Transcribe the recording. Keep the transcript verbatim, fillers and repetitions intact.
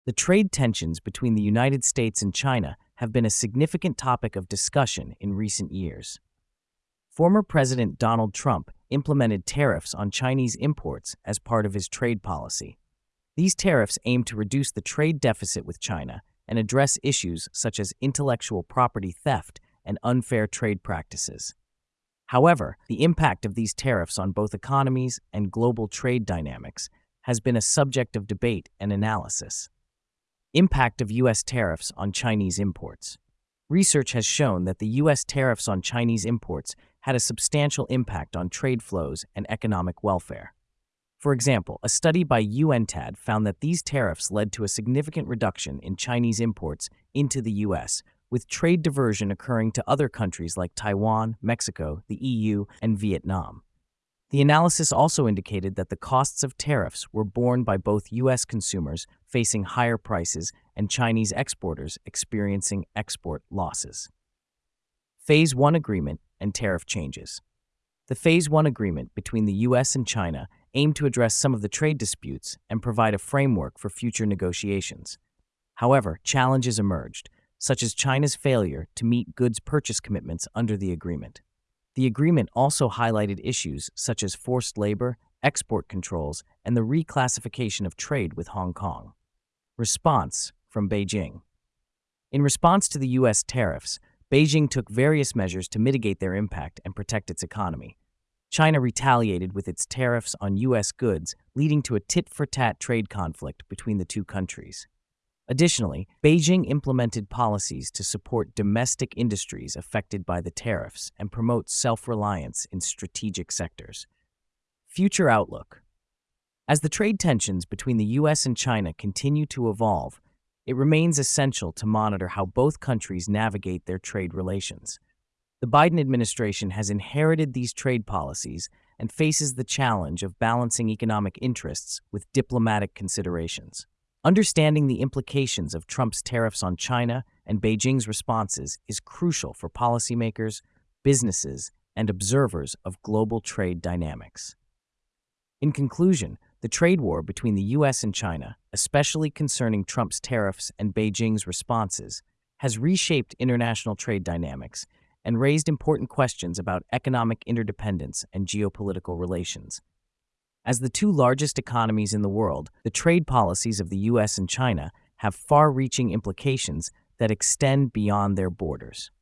The trade tensions between the United States and China have been a significant topic of discussion in recent years. Former President Donald Trump implemented tariffs on Chinese imports as part of his trade policy. These tariffs aim to reduce the trade deficit with China and address issues such as intellectual property theft and unfair trade practices. However, the impact of these tariffs on both economies and global trade dynamics has been a subject of debate and analysis. Impact of U S tariffs on Chinese imports. Research has shown that the U S tariffs on Chinese imports had a substantial impact on trade flows and economic welfare. For example, a study by U N T A D found that these tariffs led to a significant reduction in Chinese imports into the U S, with trade diversion occurring to other countries like Taiwan, Mexico, the E U, and Vietnam. The analysis also indicated that the costs of tariffs were borne by both U S consumers facing higher prices and Chinese exporters experiencing export losses. Phase one Agreement and Tariff Changes. The Phase one Agreement between the U S and China aimed to address some of the trade disputes and provide a framework for future negotiations. However, challenges emerged, such as China's failure to meet goods purchase commitments under the agreement. The agreement also highlighted issues such as forced labor, export controls, and the reclassification of trade with Hong Kong. Response from Beijing. In response to the U S tariffs, Beijing took various measures to mitigate their impact and protect its economy. China retaliated with its tariffs on U S goods, leading to a tit-for-tat trade conflict between the two countries. Additionally, Beijing implemented policies to support domestic industries affected by the tariffs and promote self-reliance in strategic sectors. Future outlook. As the trade tensions between the U S and China continue to evolve, it remains essential to monitor how both countries navigate their trade relations. The Biden administration has inherited these trade policies and faces the challenge of balancing economic interests with diplomatic considerations. Understanding the implications of Trump's tariffs on China and Beijing's responses is crucial for policymakers, businesses, and observers of global trade dynamics. In conclusion, the trade war between the U S and China, especially concerning Trump's tariffs and Beijing's responses, has reshaped international trade dynamics and raised important questions about economic interdependence and geopolitical relations. As the two largest economies in the world, the trade policies of the U S and China have far-reaching implications that extend beyond their borders.